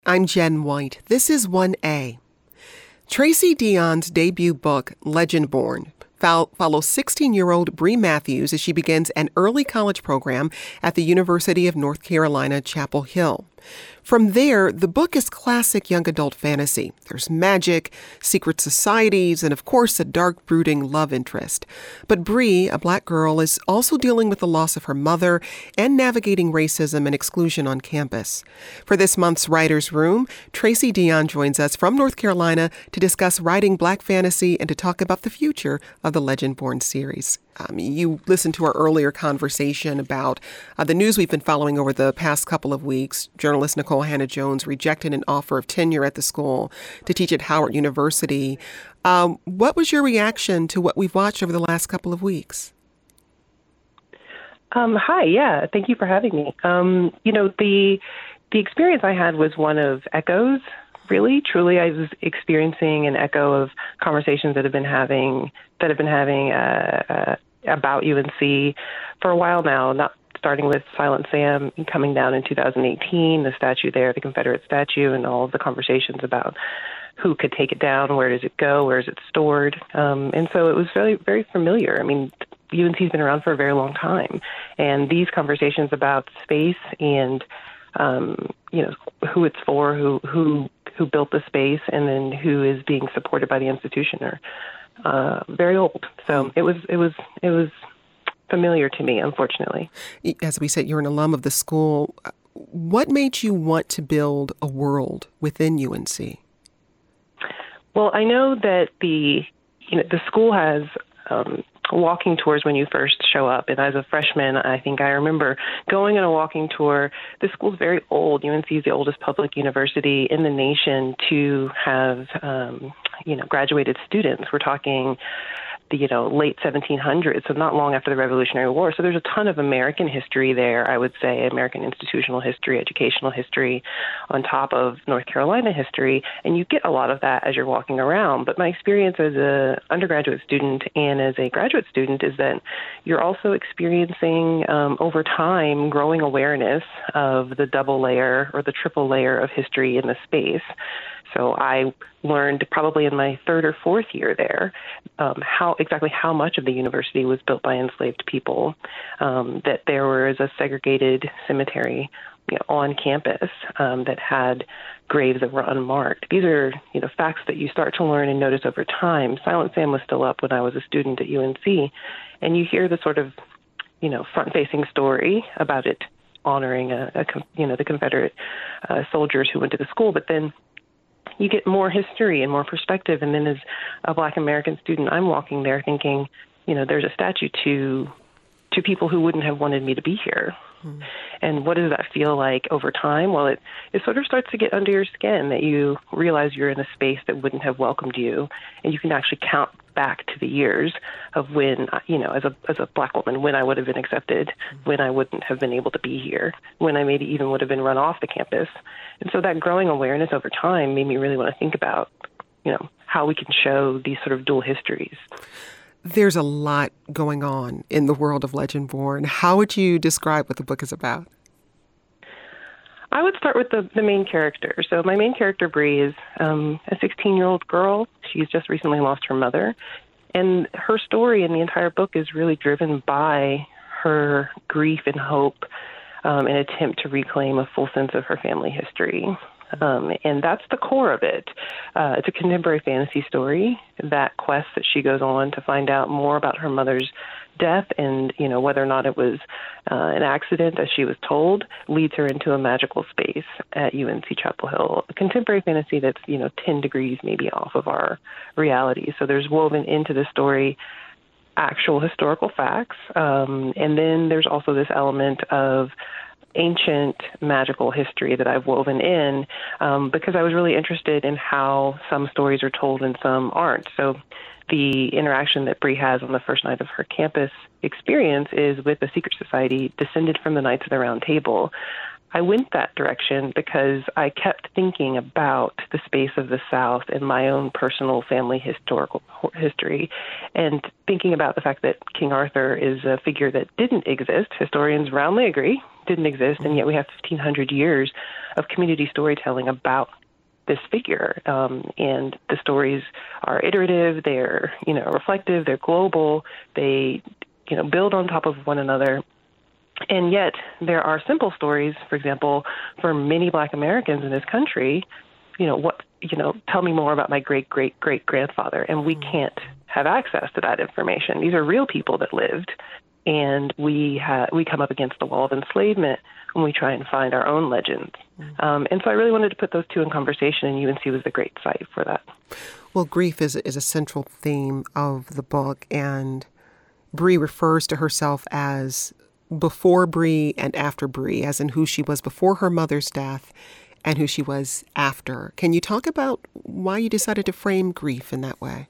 I'm Jen White. This is 1A. Tracy Deonn's debut book, Legendborn, follows 16-year-old Bree Matthews as she begins an early college program at the University of North Carolina, Chapel Hill. From there, the book is classic young adult fantasy. There's magic, secret societies, and of course, a dark, brooding love interest. But Bree, a black girl, is also dealing with the loss of her mother and navigating racism and exclusion on campus. For this month's Writer's Room, Tracy Deonn joins us from North Carolina to discuss writing black fantasy and to talk about the future of the Legendborn series. You listened to our earlier conversation about the news we've been following over the past couple of weeks. Journalist Nicole Hannah-Jones rejected an offer of tenure at the school to teach at Howard University. What was your reaction to what we've watched over the last couple of weeks? Hi, yeah, thank you for having me. The experience I had was one of echoes. Really, truly, I was experiencing an echo of conversations that have been having about UNC for a while now. Not starting with Silent Sam coming down in 2018, the statue there, the Confederate statue, and all of the conversations about who could take it down, where does it go, where is it stored, and so it was very, very familiar. I mean, UNC's been around for a very long time, and these conversations about space and who it's for, who built the space, and then who is being supported by the institution are very old. So it was familiar to me, unfortunately. As we said, you're an alum of the school. What made you want to build a world within UNC? Well, I know that the school has walking tours when you first show up. And as a freshman, I think I remember going on a walking tour. The school's very old. UNC is the oldest public university in the nation to have, graduated students. We're talking the late 1700s, so not long after the Revolutionary War. So there's a ton of American history there, I would say, American institutional history, educational history, on top of North Carolina history, and you get a lot of that as you're walking around. But my experience as an undergraduate student and as a graduate student is that you're also experiencing, over time, growing awareness of the double layer or the triple layer of history in the space. So I learned probably in my third or fourth year there how much of the university was built by enslaved people, that there was a segregated cemetery on campus that had graves that were unmarked. These are facts that you start to learn and notice over time. Silent Sam was still up when I was a student at UNC, and you hear the sort of front-facing story about it honoring the Confederate soldiers who went to the school, but then you get more history and more perspective. And then as a Black American student, I'm walking there thinking, there's a statue to people who wouldn't have wanted me to be here. And what does that feel like over time? Well, it sort of starts to get under your skin that you realize you're in a space that wouldn't have welcomed you. And you can actually count back to the years of when, as a Black woman, when I would have been accepted, when I wouldn't have been able to be here, when I maybe even would have been run off the campus. And so that growing awareness over time made me really want to think about, how we can show these sort of dual histories. There's a lot going on in the world of Legendborn. How would you describe what the book is about? I would start with the main character. So my main character, Bree, is a 16-year-old girl. She's just recently lost her mother. And her story in the entire book is really driven by her grief and hope, an attempt to reclaim a full sense of her family history. And that's the core of it. It's a contemporary fantasy story, that quest that she goes on to find out more about her mother's death and, whether or not it was an accident, as she was told, leads her into a magical space at UNC Chapel Hill. A contemporary fantasy that's, 10 degrees maybe off of our reality. So there's woven into the story actual historical facts. And then there's also this element of ancient magical history that I've woven in because I was really interested in how some stories are told and some aren't. So the interaction that Bree has on the first night of her campus experience is with a secret society descended from the Knights of the Round Table. I went that direction because I kept thinking about the space of the South and my own personal family historical history, and thinking about the fact that King Arthur is a figure that didn't exist. Historians roundly agree. didn't exist, and yet we have 1,500 years of community storytelling about this figure. And the stories are iterative, they're, reflective, they're global, they, build on top of one another. And yet there are simple stories, for example, for many Black Americans in this country, tell me more about my great-great-great-grandfather. And we can't have access to that information. These are real people that lived, and we come up against the wall of enslavement when we try and find our own legends. And so I really wanted to put those two in conversation, and UNC was a great site for that. Well, grief is a central theme of the book, and Bree refers to herself as before Bree and after Bree, as in who she was before her mother's death and who she was after. Can you talk about why you decided to frame grief in that way?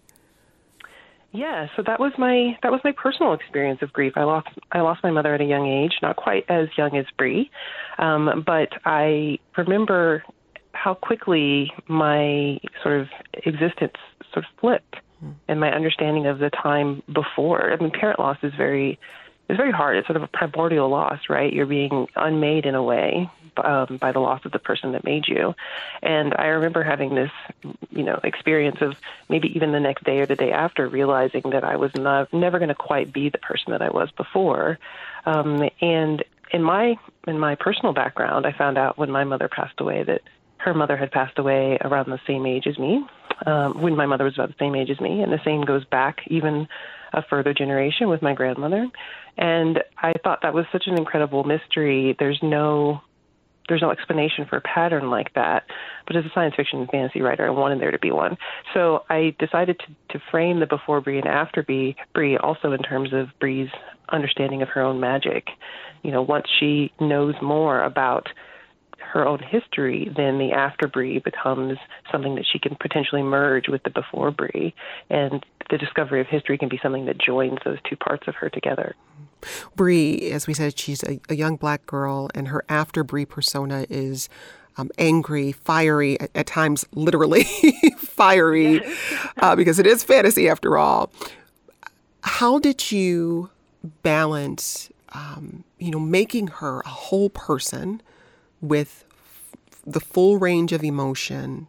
Yeah, so that was my personal experience of grief. I lost my mother at a young age, not quite as young as Bree, but I remember how quickly my sort of existence sort of flipped, and my understanding of the time before. I mean, parent loss is very hard. It's sort of a primordial loss, right? You're being unmade in a way by the loss of the person that made you. And I remember having this, experience of maybe even the next day or the day after, realizing that I was never going to quite be the person that I was before. And in my personal background, I found out when my mother passed away that her mother had passed away around the same age as me, when my mother was about the same age as me, and the same goes back even a further generation with my grandmother. And I thought that was such an incredible mystery. There's no explanation for a pattern like that. But as a science fiction and fantasy writer, I wanted there to be one. So I decided to frame the before Bree and after Bree also in terms of Bree's understanding of her own magic. Once she knows more about her own history, then the after Bree becomes something that she can potentially merge with the before Bree. And the discovery of history can be something that joins those two parts of her together. Bree, as we said, she's a young Black girl, and her after Bree persona is angry, fiery, at times literally fiery, because it is fantasy after all. How did you balance, making her a whole person with the full range of emotion?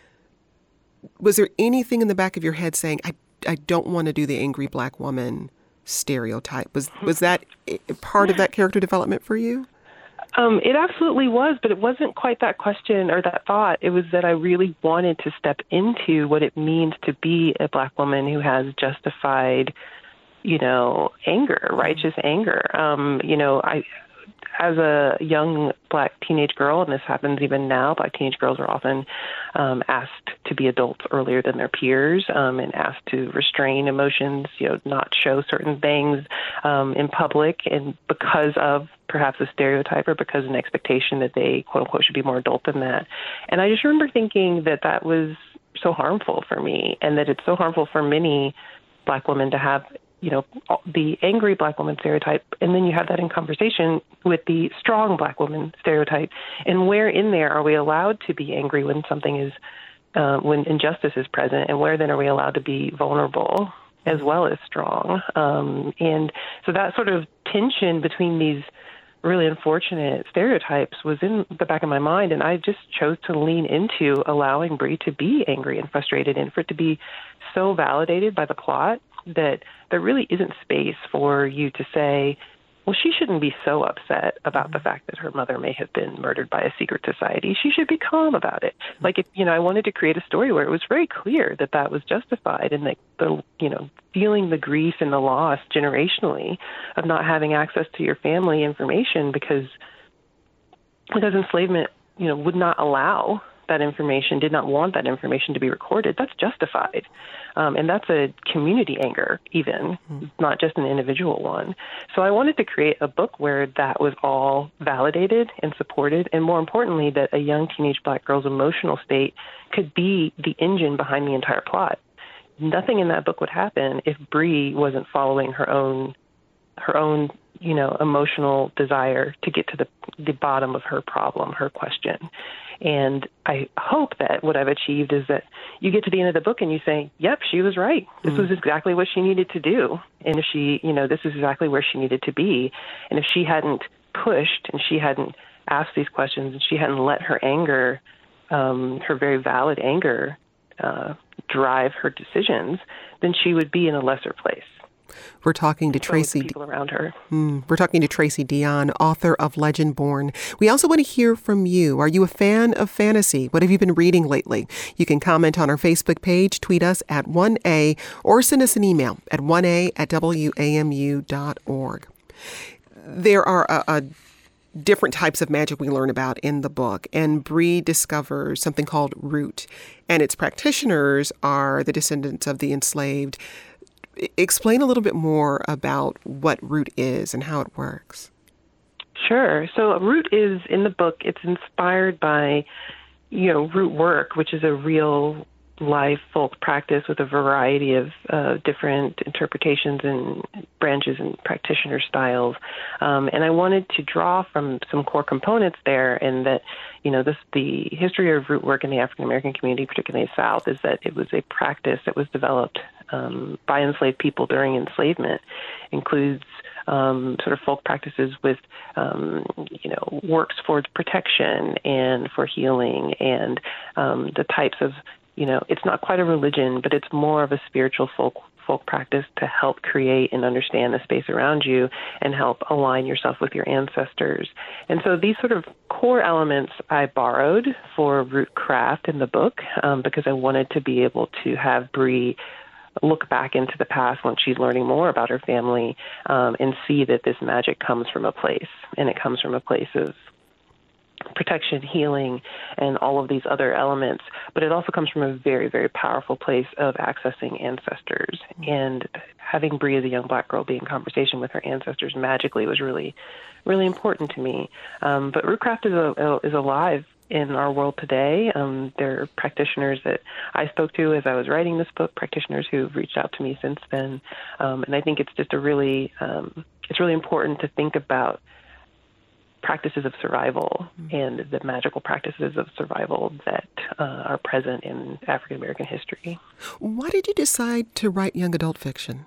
Was there anything in the back of your head saying, I don't want to do the angry Black woman stereotype? Was that part of that character development for you? It absolutely was, but it wasn't quite that question or that thought. It was that I really wanted to step into what it means to be a Black woman who has justified, anger, righteous anger. As a young Black teenage girl, and this happens even now, Black teenage girls are often asked to be adults earlier than their peers, and asked to restrain emotions, not show certain things in public, and because of perhaps a stereotype or because of an expectation that they, quote unquote, should be more adult than that. And I just remember thinking that was so harmful for me, and that it's so harmful for many Black women to have the angry Black woman stereotype, and then you have that in conversation with the strong Black woman stereotype. And where in there are we allowed to be angry when something is, when injustice is present, and where then are we allowed to be vulnerable as well as strong? And so that sort of tension between these really unfortunate stereotypes was in the back of my mind, and I just chose to lean into allowing Bree to be angry and frustrated, and for it to be so validated by the plot that there really isn't space for you to say, well, she shouldn't be so upset about the fact that her mother may have been murdered by a secret society. She should be calm about it. Like, I wanted to create a story where it was very clear that was justified, and that feeling the grief and the loss generationally of not having access to your family information because enslavement, would not allow that information, did not want that information to be recorded. That's justified. And that's a community anger, even, not just an individual one. So I wanted to create a book where that was all validated and supported, and more importantly, that a young teenage Black girl's emotional state could be the engine behind the entire plot. Nothing in that book would happen if Bree wasn't following her own emotional desire to get to the bottom of her problem, her question. And I hope that what I've achieved is that you get to the end of the book and you say, yep, she was right. This was exactly what she needed to do. And if she, this is exactly where she needed to be. And if she hadn't pushed and she hadn't asked these questions and she hadn't let her anger, her very valid anger, drive her decisions, then she would be in a lesser place. We're talking to Tracy. People around her. We're talking to Tracy Deonn, author of Legendborn. We also want to hear from you. Are you a fan of fantasy? What have you been reading lately? You can comment on our Facebook page, tweet us at 1A, or send us an email at 1A@WAMU.org. There are different types of magic we learn about in the book, and Bree discovers something called Root, and its practitioners are the descendants of the enslaved. Explain a little bit more about what Root is and how it works. Sure. So Root is, in the book, it's inspired by, root work, which is a real life folk practice with a variety of different interpretations and branches and practitioner styles. And I wanted to draw from some core components there, and that, the history of root work in the African American community, particularly in the South, is that it was a practice that was developed by enslaved people during enslavement. Includes sort of folk practices with, works for protection and for healing, and the types of, it's not quite a religion, but it's more of a spiritual folk practice to help create and understand the space around you and help align yourself with your ancestors. And so these sort of core elements I borrowed for root craft in the book because I wanted to be able to have Bree look back into the past when she's learning more about her family and see that this magic comes from a place, and it comes from a place of protection, healing, and all of these other elements. But it also comes from a very, very powerful place of accessing ancestors. And having Bree as a young Black girl be in conversation with her ancestors magically was really, really important to me. But rootcraft is alive in our world today. There are practitioners that I spoke to as I was writing this book, practitioners who've reached out to me since then. And I think it's just it's really important to think about practices of survival and the magical practices of survival that are present in African American history. Why did you decide to write young adult fiction?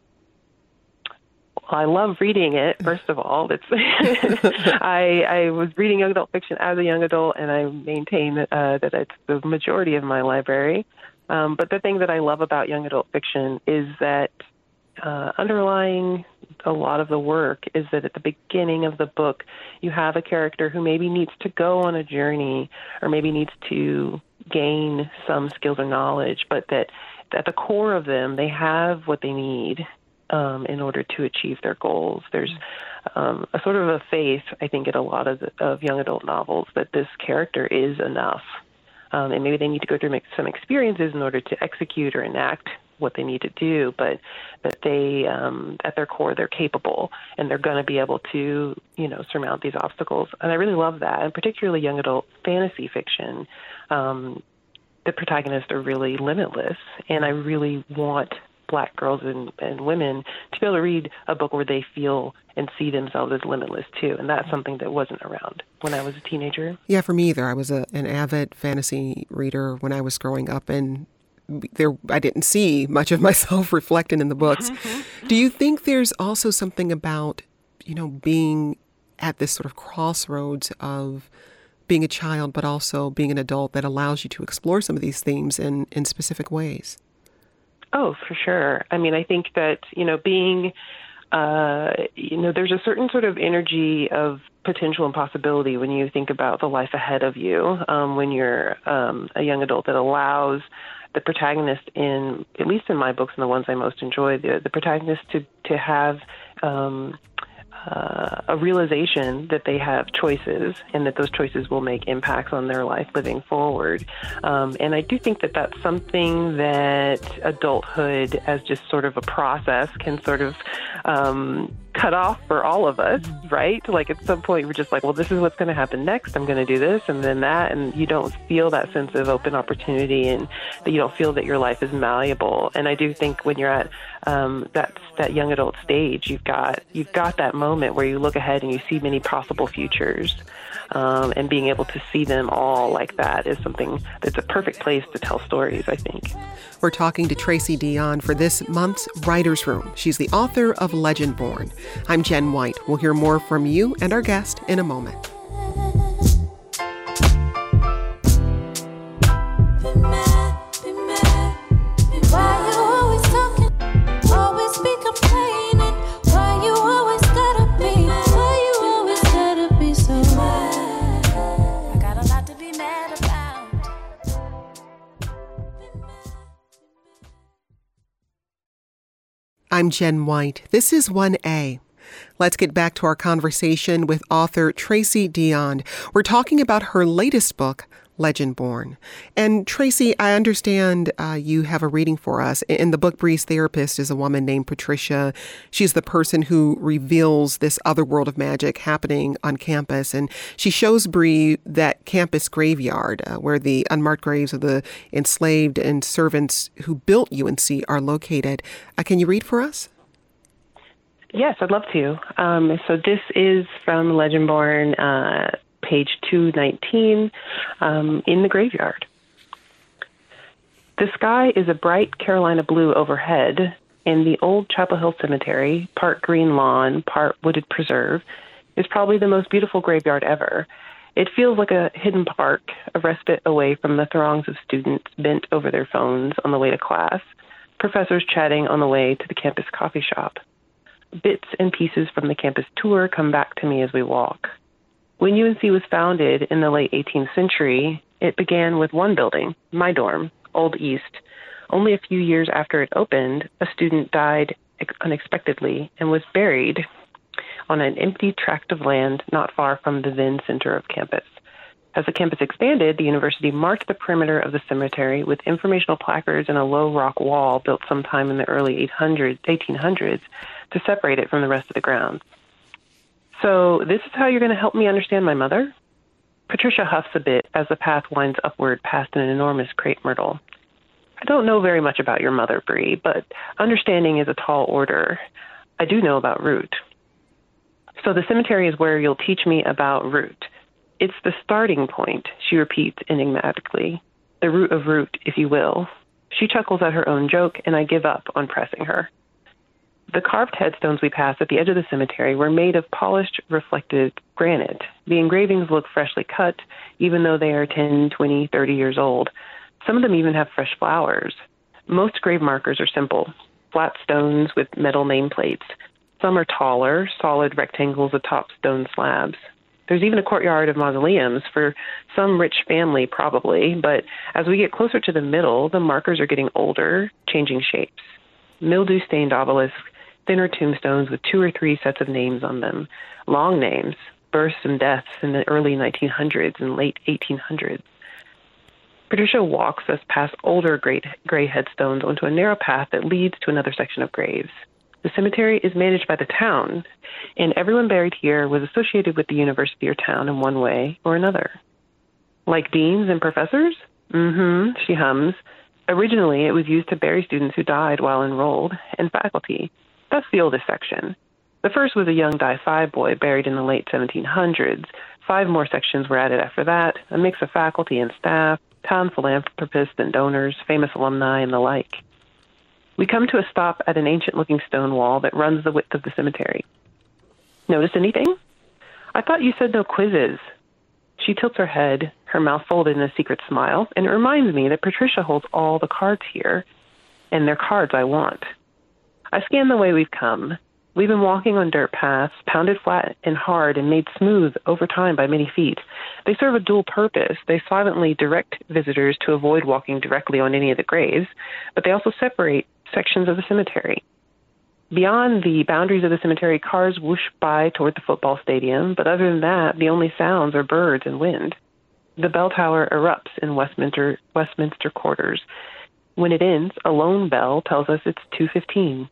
I love reading it, first of all. It's I was reading young adult fiction as a young adult, and I maintain that it's the majority of my library. But the thing that I love about young adult fiction is that underlying a lot of the work is that at the beginning of the book, you have a character who maybe needs to go on a journey or maybe needs to gain some skills or knowledge, but that at the core of them, they have what they need in order to achieve their goals. There's a sort of a faith, I think, in a lot of young adult novels that this character is enough. And maybe they need to go through some experiences in order to execute or enact what they need to do, but that they, at their core, they're capable and they're going to be able to, surmount these obstacles. And I really love that, and particularly young adult fantasy fiction. The protagonists are really limitless, and I really want Black girls and women to be able to read a book where they feel and see themselves as limitless too. And that's something that wasn't around when I was a teenager. Yeah, for me either. I was an avid fantasy reader when I was growing up, and I didn't see much of myself reflected in the books. Do you think there's also something about, being at this sort of crossroads of being a child, but also being an adult that allows you to explore some of these themes in specific ways? Oh, for sure. I mean, I think that, being, there's a certain sort of energy of potential and possibility when you think about the life ahead of you, when you're a young adult, that allows the protagonist at least in my books and the ones I most enjoy, the protagonist to have a realization that they have choices and that those choices will make impacts on their life living forward. And I do think that that's something that adulthood as just sort of a process can sort of cut off for all of us, right? Like at some point we're just like, well, this is what's going to happen next. I'm going to do this and then that. And you don't feel that sense of open opportunity, and that you don't feel that your life is malleable. And I do think when you're at that young adult stage, you've got that moment where you look ahead and you see many possible futures. and being able to see them all like that is something that's a perfect place to tell stories, I think. We're talking to Tracy Deonn for this month's Writer's Room. She's the author of Legendborn. I'm Jen White. We'll hear more from you and our guest in a moment. I'm Jen White. This is 1A. Let's get back to our conversation with author Tracy Deonn. We're talking about her latest book, Legendborn. And Tracy, I understand you have a reading for us. In the book, Bree's therapist is a woman named Patricia. She's the person who reveals this other world of magic happening on campus. And she shows Bree that campus graveyard where the unmarked graves of the enslaved and servants who built UNC are located. Can you read for us? Yes, I'd love to. So this is from Legendborn, page 219, in the graveyard. The sky is a bright Carolina blue overhead, and the old Chapel Hill Cemetery, part green lawn, part wooded preserve, is probably the most beautiful graveyard ever. It feels like a hidden park, a respite away from the throngs of students bent over their phones on the way to class, professors chatting on the way to the campus coffee shop. Bits and pieces from the campus tour come back to me as we walk. When UNC was founded in the late 18th century, it began with one building, my dorm, Old East. Only a few years after it opened, a student died unexpectedly and was buried on an empty tract of land not far from the then center of campus. As the campus expanded, the university marked the perimeter of the cemetery with informational placards and a low rock wall built sometime in the early 1800s to separate it from the rest of the grounds. So this is how you're going to help me understand my mother? Patricia huffs a bit as the path winds upward past an enormous crepe myrtle. I don't know very much about your mother, Bree, but understanding is a tall order. I do know about Root. So the cemetery is where you'll teach me about Root. It's the starting point, she repeats enigmatically. The root of Root, if you will. She chuckles at her own joke, and I give up on pressing her. The carved headstones we passed at the edge of the cemetery were made of polished, reflective granite. The engravings look freshly cut, even though they are 10, 20, 30 years old. Some of them even have fresh flowers. Most grave markers are simple, flat stones with metal nameplates. Some are taller, solid rectangles atop stone slabs. There's even a courtyard of mausoleums for some rich family, probably, but as we get closer to the middle, the markers are getting older, changing shapes. Mildew-stained obelisks, thinner tombstones with 2 or 3 sets of names on them, long names, births and deaths in the early 1900s and late 1800s. Patricia walks us past older gray headstones onto a narrow path that leads to another section of graves. The cemetery is managed by the town, and everyone buried here was associated with the university or town in one way or another. Like deans and professors? Mm-hmm, she hums. Originally, it was used to bury students who died while enrolled, and faculty. That's the oldest section. The first was a young Di Phi boy buried in the late 1700s. 5 more sections were added after that, a mix of faculty and staff, town philanthropists and donors, famous alumni, and the like. We come to a stop at an ancient-looking stone wall that runs the width of the cemetery. Notice anything? I thought you said no quizzes. She tilts her head, her mouth folded in a secret smile, and it reminds me that Patricia holds all the cards here, and they're cards I want. I scan the way we've come. We've been walking on dirt paths, pounded flat and hard and made smooth over time by many feet. They serve a dual purpose. They silently direct visitors to avoid walking directly on any of the graves, but they also separate sections of the cemetery. Beyond the boundaries of the cemetery, cars whoosh by toward the football stadium, but other than that, the only sounds are birds and wind. The bell tower erupts in Westminster quarters. When it ends, a lone bell tells us it's 2:15.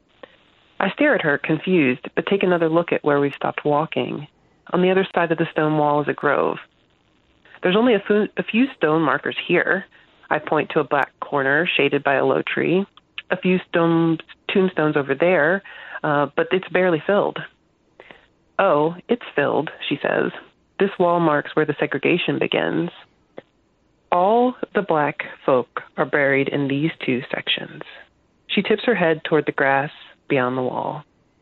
I stare at her, confused, but take another look at where we've stopped walking. On the other side of the stone wall is a grove. There's only a few stone markers here. I point to a black corner shaded by a low tree. A few tombstones over there, but it's barely filled. Oh, it's filled, she says. This wall marks where the segregation begins. All the black folk are buried in these two sections. She tips her head toward the grass beyond the wall.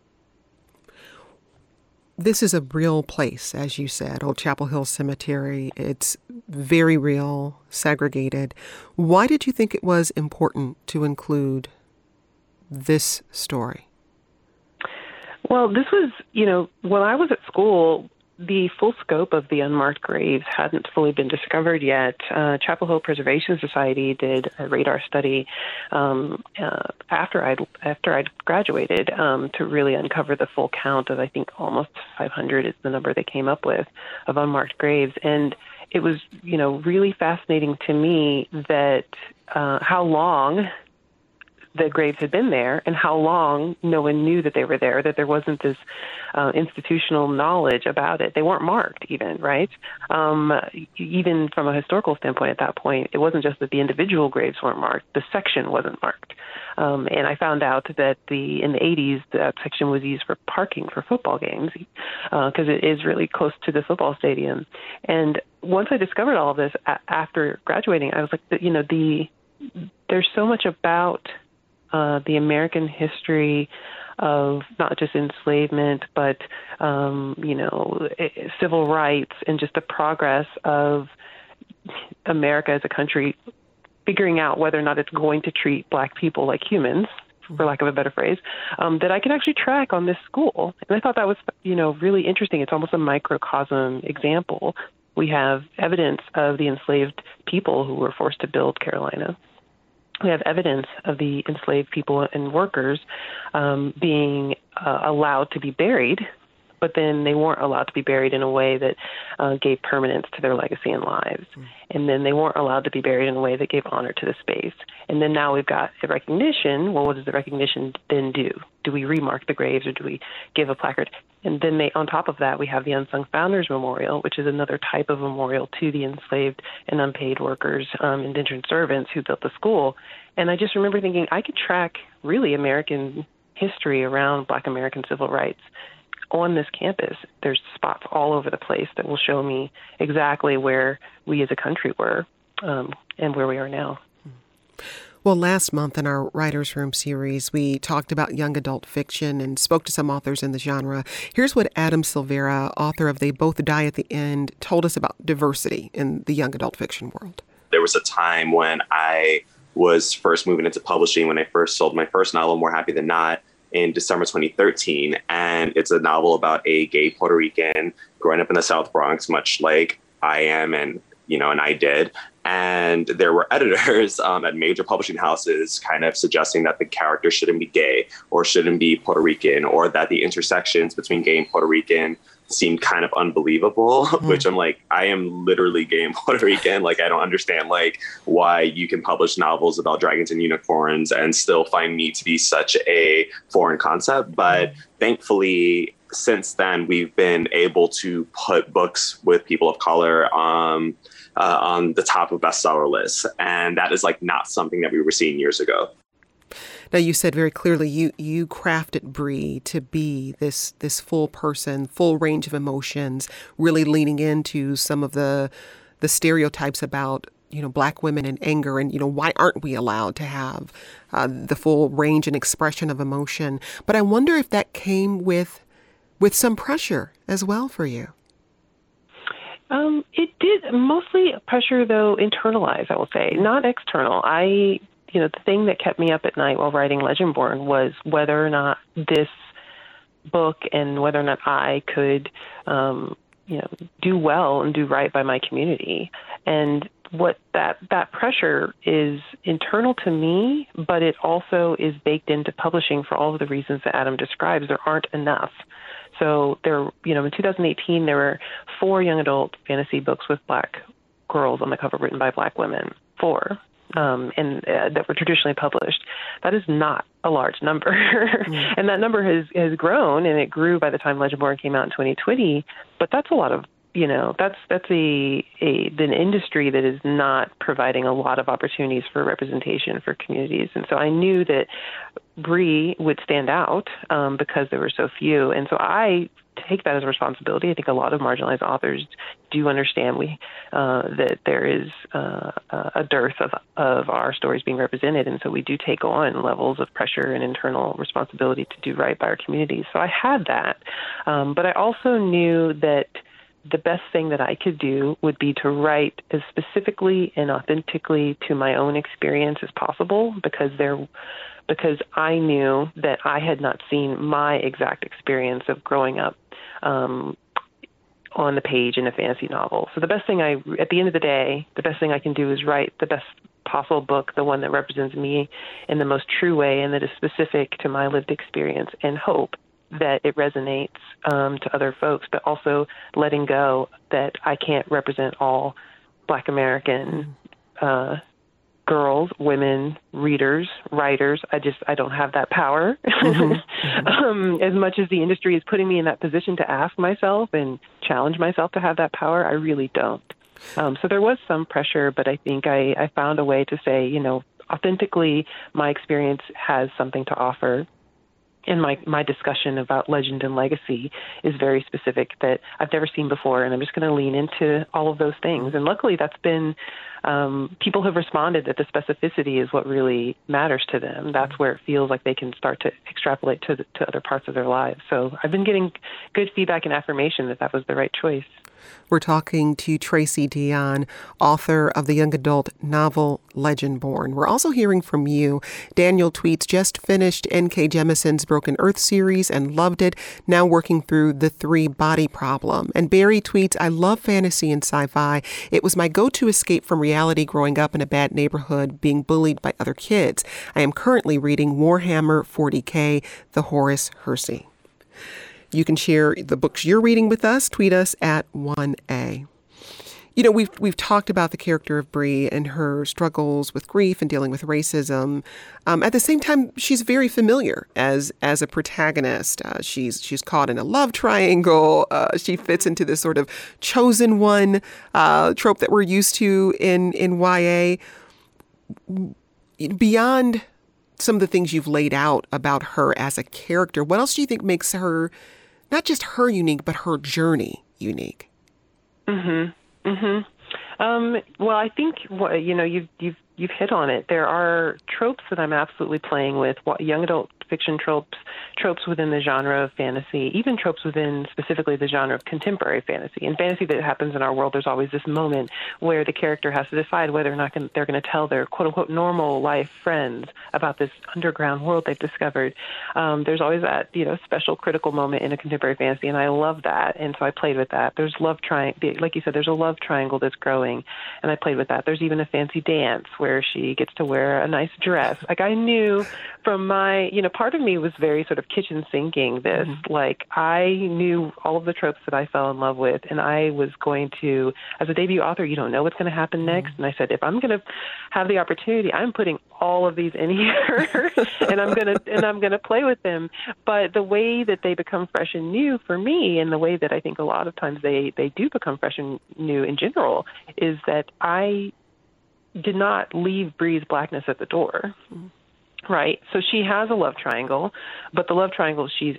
This is a real place, as you said, Old Chapel Hill Cemetery. It's very real, segregated. Why did you think it was important to include this story? Well, this was, when I was at school, the full scope of the unmarked graves hadn't fully been discovered yet. Chapel Hill Preservation Society did a radar study after I'd graduated to really uncover the full count of, I think, almost 500 is the number they came up with of unmarked graves. And it was, really fascinating to me that how long the graves had been there and how long no one knew that they were there, that there wasn't this institutional knowledge about it. They weren't marked even, right? Even from a historical standpoint at that point, it wasn't just that the individual graves weren't marked, the section wasn't marked. And I found out that in the 80s, that section was used for parking for football games because it is really close to the football stadium. And once I discovered all of this after graduating, I was like, there's so much about the American history of not just enslavement, but, civil rights and just the progress of America as a country figuring out whether or not it's going to treat black people like humans, for lack of a better phrase, that I could actually track on this school. And I thought that was, really interesting. It's almost a microcosm example. We have evidence of the enslaved people who were forced to build Carolina. We have evidence of the enslaved people and workers being allowed to be buried, but then they weren't allowed to be buried in a way that gave permanence to their legacy and lives. And then they weren't allowed to be buried in a way that gave honor to the space. And then now we've got a recognition. Well, what does the recognition then do? Do we remark the graves or do we give a placard? And then on top of that, we have the Unsung Founders Memorial, which is another type of memorial to the enslaved and unpaid workers, indentured servants who built the school. And I just remember thinking I could track really American history around Black American civil rights on this campus. There's spots all over the place that will show me exactly where we as a country were and where we are now. Well, last month in our Writers' Room series, we talked about young adult fiction and spoke to some authors in the genre. Here's what Adam Silvera, author of They Both Die at the End, told us about diversity in the young adult fiction world. There was a time when I was first moving into publishing, when I first sold my first novel, More Happy Than Not, in December 2013. And it's a novel about a gay Puerto Rican growing up in the South Bronx, much like I am and I did. And there were editors at major publishing houses kind of suggesting that the character shouldn't be gay or shouldn't be Puerto Rican, or that the intersections between gay and Puerto Rican seemed kind of unbelievable, which I'm like, I am literally gay and Puerto Rican. Like, I don't understand why you can publish novels about dragons and unicorns and still find me to be such a foreign concept. But thankfully, since then, we've been able to put books with people of color on the top of bestseller lists. And that is not something that we were seeing years ago. Now, you said very clearly you crafted Bree to be this full person, full range of emotions, really leaning into some of the stereotypes about Black women and anger, and why aren't we allowed to have the full range and expression of emotion? But I wonder if that came with some pressure as well for you. It did. Mostly pressure, though, internalized, I will say, not external. The thing that kept me up at night while writing Legendborn was whether or not this book and whether or not I could, do well and do right by my community. And what that pressure is internal to me, but it also is baked into publishing for all of the reasons that Adam describes. There aren't enough. So in 2018, there were 4 young adult fantasy books with Black girls on the cover written by Black women. 4. That were traditionally published. That is not a large number. And that number has grown, and it grew by the time Legendborn came out in 2020. But that's a lot of that's an industry that is not providing a lot of opportunities for representation for communities. And so I knew that Bree would stand out because there were so few. And so I take that as a responsibility. I think a lot of marginalized authors do understand that there is a dearth of our stories being represented, and so we do take on levels of pressure and internal responsibility to do right by our communities. So I had that, but I also knew that the best thing that I could do would be to write as specifically and authentically to my own experience as possible, because I knew that I had not seen my exact experience of growing up on the page in a fantasy novel. So at the end of the day, the best thing I can do is write the best possible book, the one that represents me in the most true way and that is specific to my lived experience, and hope that it resonates to other folks, but also letting go that I can't represent all Black American girls, women, readers, writers. I don't have that power. As much as the industry is putting me in that position to ask myself and challenge myself to have that power, I really don't. So there was some pressure, but I think I found a way to say, authentically, my experience has something to offer. And my discussion about legend and legacy is very specific, that I've never seen before, and I'm just going to lean into all of those things. And luckily, that's been people have responded that the specificity is what really matters to them. That's where it feels like they can start to extrapolate to other parts of their lives. So I've been getting good feedback and affirmation that was the right choice. We're talking to Tracy Deonn, author of the young adult novel Legendborn. We're also hearing from you. Daniel tweets, just finished N.K. Jemisin's Broken Earth series and loved it, now working through The Three Body Problem. And Barry tweets, I love fantasy and sci-fi. It was my go-to escape from reality growing up in a bad neighborhood, being bullied by other kids. I am currently reading Warhammer 40K, the Horus Hersey. You can share the books you're reading with us. Tweet us at 1A. We've talked about the character of Bree and her struggles with grief and dealing with racism. At the same time, she's very familiar as a protagonist. She's caught in a love triangle. She fits into this sort of chosen one trope that we're used to in YA. Beyond some of the things you've laid out about her as a character, what else do you think makes her, not just her unique, but her journey unique? Well, I think you've hit on it. There are tropes that I'm absolutely playing with, young adult fiction tropes within the genre of fantasy, even tropes within specifically the genre of contemporary fantasy. In fantasy that happens in our world, there's always this moment where the character has to decide whether or not they're going to tell their quote-unquote normal life friends about this underground world they've discovered. There's always that special critical moment in a contemporary fantasy, and I love that. And so I played with that. There's love triangle, like you said, there's a love triangle that's growing, and I played with that. There's even a fancy dance where she gets to wear a nice dress. Like I knew from my, part of me was very sort of kitchen sinking this. Like I knew all of the tropes that I fell in love with, and I was going to, as a debut author, you don't know what's going to happen next. And I said, if I'm going to have the opportunity, I'm putting all of these in here, and I'm going to play with them. But the way that they become fresh and new for me, and the way that I think a lot of times they do become fresh and new in general, is that I did not leave Bree's blackness at the door. Right. So she has a love triangle, but the love triangle she's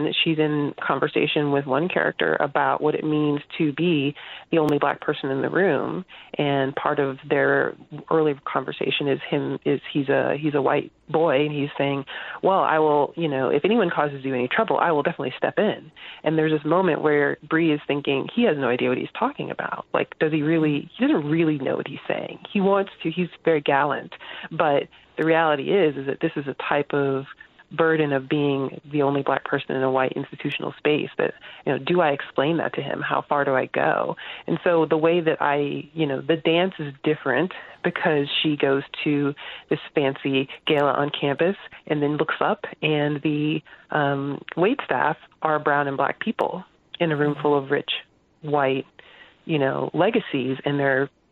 in conversation with one character about what it means to be the only Black person in the room. And part of their early conversation he's a white boy, and he's saying, well, I will, if anyone causes you any trouble, I will definitely step in. And there's this moment where Bree is thinking he has no idea what he's talking about. Like, he doesn't really know what he's saying. He wants to, he's very gallant, but the reality is that this is a type of burden of being the only Black person in a white institutional space that, do I explain that to him? How far do I go? And so the way that the dance is different because she goes to this fancy gala on campus and then looks up, and the wait staff are brown and Black people in a room full of rich white, legacies, and they're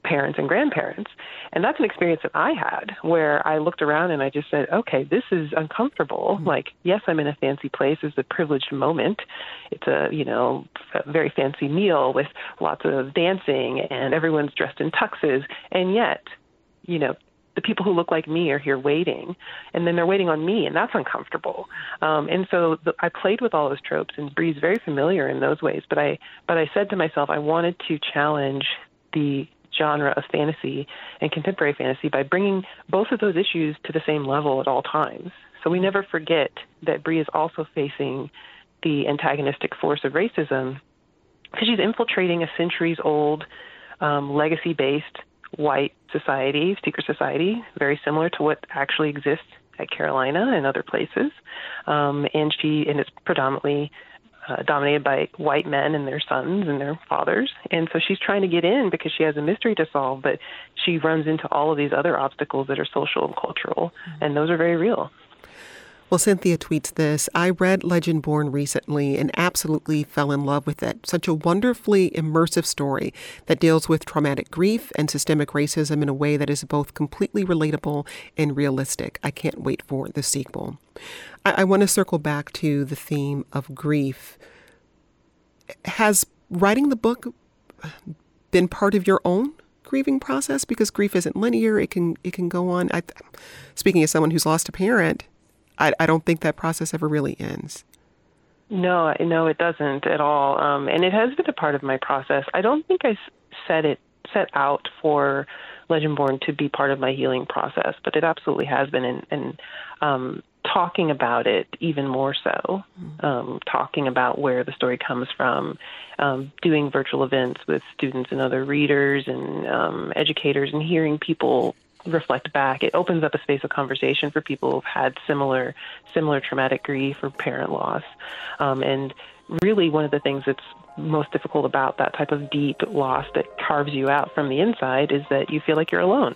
parents and grandparents. And that's an experience that I had where I looked around and I just said, okay, this is uncomfortable. Mm-hmm. Like, yes, I'm in a fancy place. It's a privileged moment. It's a very fancy meal with lots of dancing and everyone's dressed in tuxes. And yet, the people who look like me are here waiting, and then they're waiting on me, and that's uncomfortable. And so I played with all those tropes, and Brie's very familiar in those ways. But I said to myself, I wanted to challenge the genre of fantasy and contemporary fantasy by bringing both of those issues to the same level at all times. So we never forget that Brie is also facing the antagonistic force of racism because she's infiltrating a centuries-old, legacy-based white society, secret society, very similar to what actually exists at Carolina and other places. And it's predominantly dominated by white men and their sons and their fathers. And so she's trying to get in because she has a mystery to solve, but she runs into all of these other obstacles that are social and cultural, and those are very real. Well, Cynthia tweets this: I read Legendborn recently and absolutely fell in love with it. Such a wonderfully immersive story that deals with traumatic grief and systemic racism in a way that is both completely relatable and realistic. I can't wait for the sequel. I want to circle back to the theme of grief. Has writing the book been part of your own grieving process? Because grief isn't linear. It can go on. Speaking as someone who's lost a parent, I don't think that process ever really ends. No, it doesn't at all. And it has been a part of my process. I don't think I set out for Legendborn to be part of my healing process, but it absolutely has been. And talking about it even more so, talking about where the story comes from, doing virtual events with students and other readers and educators, and hearing people reflect back. It opens up a space of conversation for people who've had similar traumatic grief or parent loss. And really one of the things that's most difficult about that type of deep loss that carves you out from the inside is that you feel like you're alone.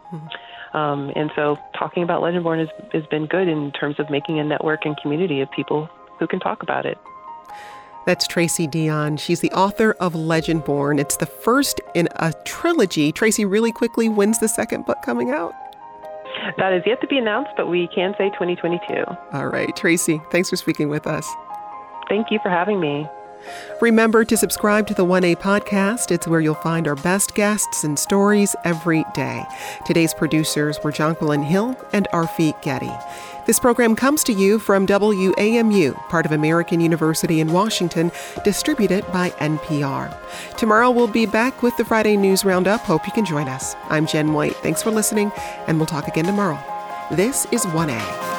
And so talking about Legendborn has been good in terms of making a network and community of people who can talk about it. That's Tracy Deonn. She's the author of Legendborn. It's the first in a trilogy. Tracy, really quickly, when's the second book coming out? That is yet to be announced, but we can say 2022. All right. Tracy, thanks for speaking with us. Thank you for having me. Remember to subscribe to the 1A podcast. It's where you'll find our best guests and stories every day. Today's producers were Jonquilyn Hill and Arfi Getty. This program comes to you from WAMU, part of American University in Washington, distributed by NPR. Tomorrow we'll be back with the Friday News Roundup. Hope you can join us. I'm Jen White. Thanks for listening, and we'll talk again tomorrow. This is 1A.